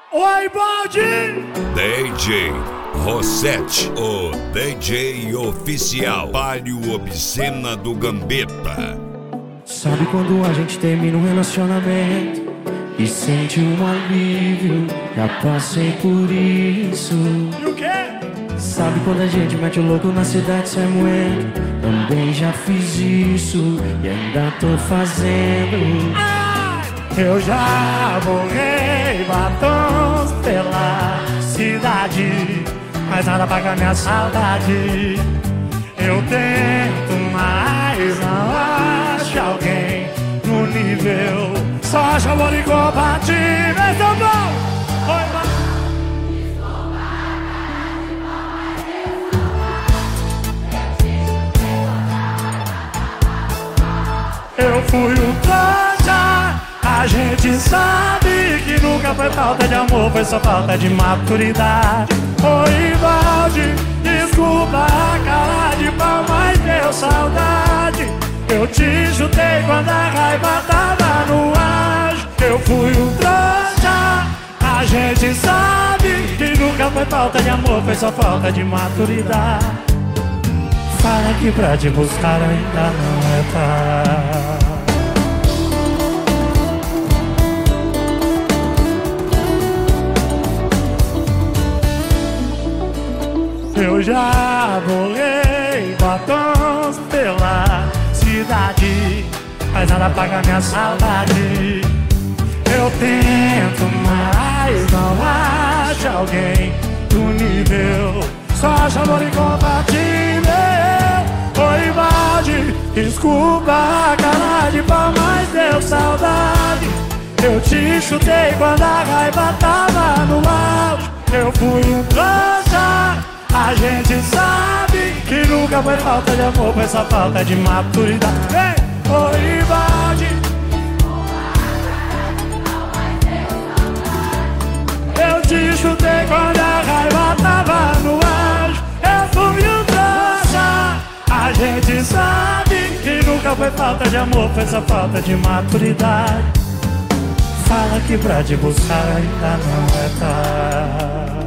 Oi, Baldi! DJ Rossetti, o DJ oficial, Palio Obscena do Gambetta. Sabe quando a gente termina um relacionamento e sente um alívio? Já passei por isso. E o quê? Sabe quando a gente mete o louco na cidade sem moendo? Também já fiz isso e ainda tô fazendo. Eu já borrei batons pela cidade, mas nada paga minha saudade. Eu tento, mas não acho alguém no nível. Só acho amor incompatível. Então bom! Eu fui um trouxa. A gente sabe que nunca foi falta de amor, foi só falta de maturidade. Oi, Valde, desculpa a cara de pau, mas deu saudade. Eu te chutei quando a raiva tava no auge. Eu fui um trouxa. A gente sabe que nunca foi falta de amor, foi só falta de maturidade. Fala que pra te buscar ainda não é tarde. Eu já borrei batons pela cidade, mas nada paga minha saudade. Eu tento, mas não acho alguém do nível. Só acho amor incompatível. Oi, Valde, desculpa a cara de pau, mas deu saudade. Eu te chutei quando a raiva tava no auge. Eu fui um trouxa. A gente sabe que nunca foi falta de amor, foi só falta de maturidade. Ei, oi, Valde. Eu te chutei quando a raiva tava no auge. Eu fui um trouxa. A gente sabe que nunca foi falta de amor, foi só falta de maturidade. Fala que pra te buscar ainda não é tarde.